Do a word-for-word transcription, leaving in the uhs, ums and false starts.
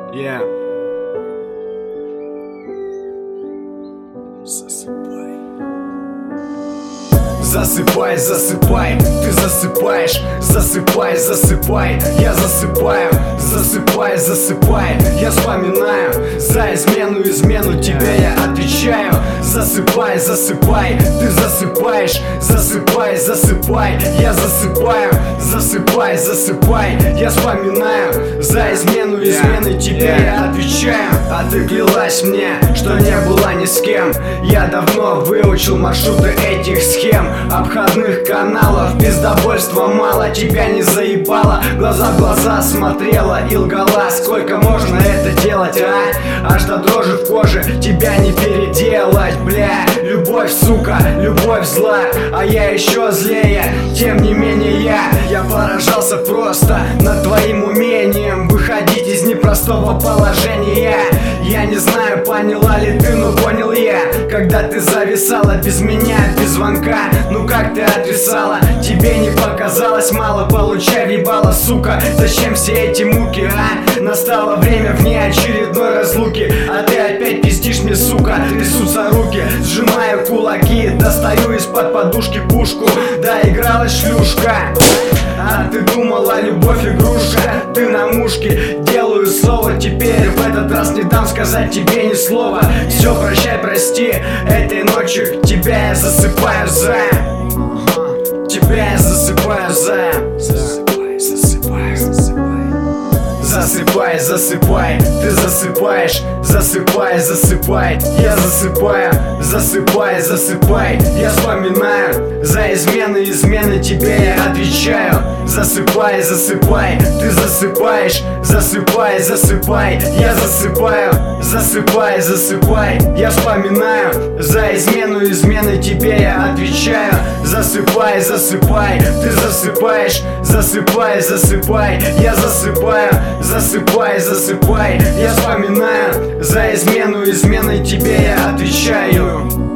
Yeah. Засыпай. Засыпай, засыпай, ты засыпаешь. Засыпай, засыпай, я засыпаю. Засыпай, засыпай, я вспоминаю. За измену, измену тебе я отвечаю. Засыпай, засыпай, ты засыпаешь. Засыпай, засыпай, я засыпаю. Засыпай, засыпай, я вспоминаю. За измену, измены тебе я отвечаю. А ты клялась мне, что не была ни с кем. Я давно выучил маршруты этих схем. Обходных каналов, пиздобольства мало. Тебя не заебало, глаза в глаза смотрела и лгала. Сколько можно это делать, а? Аж до дрожи в коже тебя не переделать, бля. Любовь, сука, любовь зла, а я еще злее. Тем не менее я, я поражался просто над твоим умением выходить из непростого положения. Я не знаю, поняла ли ты, но понял я, когда ты зависала без меня, без звонка. Ну как ты отвисала, тебе не показалось мало? Получай въебала, сука, зачем все эти муки, а? Настало время внеочередной разлуки, а ты опять пиздишь мне, сука. Трясутся руки, сжимаю кулаки, достаю из-под подушки пушку. Доигралась шлюшка, а ты думала, любовь игрушка. Ты на мушке, делаю слово. Теперь в этот раз не дам сказать тебе ни слова. Все, прощай, прости, этой ночью тебя я засыпаю за. Тебя я засыпаю за. Засыпай, засыпай, засыпай. Засыпай, засыпай, ты засыпаешь. Засыпай, засыпай, я засыпаю. Засыпай, засыпай, я вспоминаю. За измены, измены тебе я отвечаю. Засыпай, засыпай, ты засыпаешь. Засыпай, засыпай, я засыпаю. Засыпай, засыпай, я вспоминаю. За измену, измены тебе я отвечаю. Засыпай, засыпай, ты засыпаешь. Засыпай, засыпай, я засыпаю. Засыпай, засыпай, я вспоминаю. За измену, измены тебе я отвечаю.